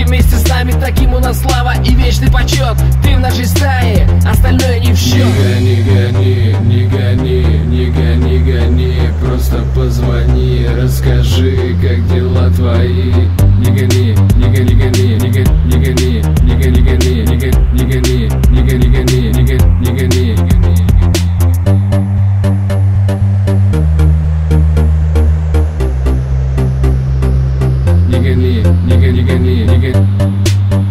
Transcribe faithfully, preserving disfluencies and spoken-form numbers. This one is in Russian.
Ты вместе с нами, таким у нас слава и вечный почет. Ты в нашей стае, остальное не в счет. Не гони, не гони, не гони, не гони. Просто позвони, расскажи, как дела твои. Не гони, не гони, гони, не гони, не гони, не гони, гони, не гони, не гони, не гони, гони, не гони, не гони, гони. Не гони, не гони, гони, не гони.